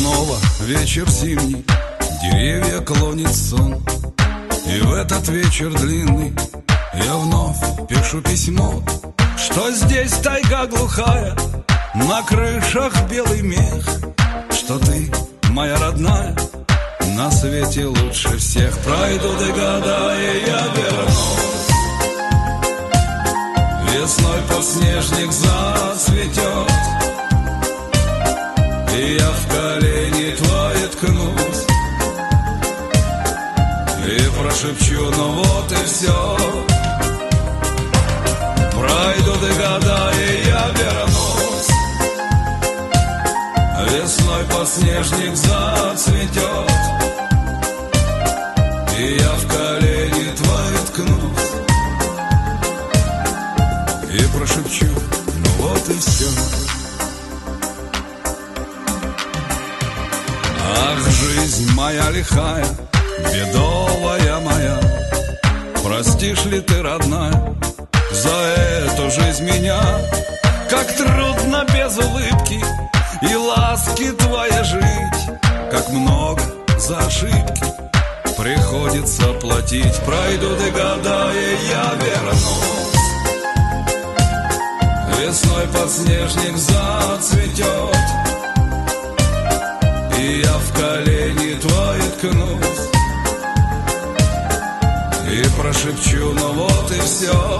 снова вечер зимний, деревья клонит сон. И в этот вечер длинный я вновь пишу письмо, что здесь тайга глухая, на крышах белый мех, что ты, моя родная, на свете лучше всех. Пройдут и года, и я вернусь. Весной подснежник зацветет, и я в колени твои ткнусь и прошепчу, ну вот и все. Пройдут и года, и я вернусь. Весной подснежник зацветет, и я в колени твои ткнусь и прошепчу, ну вот и все. Ах, жизнь моя лихая, бедовая моя, простишь ли ты, родная, за эту жизнь меня? Как трудно без улыбки и ласки твоей жить, как много за ошибки приходится платить. Пройдут и года, и я вернусь. Весной подснежник зацветет, и я в колени твои ткнусь и прошепчу, ну вот и все.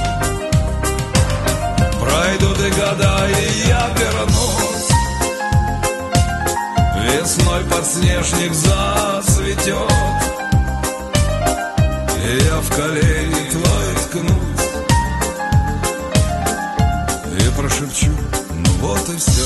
Пройдут и года, и я вернусь. Весной подснежник зацветет, и я в колени твои ткнусь и прошепчу, ну вот и все.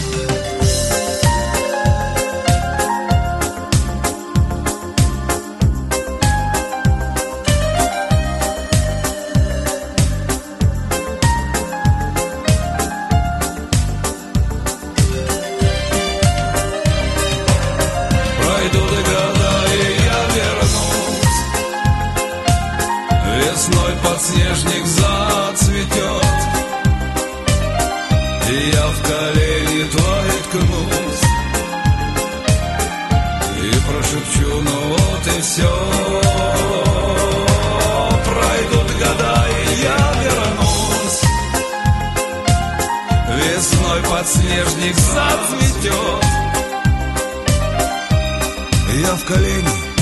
Весной подснежник зацветет, и я в колени твои ткнусь и прошепчу, ну вот и все. Пройдут года, и я вернусь. Весной подснежник зацветет, и я в колени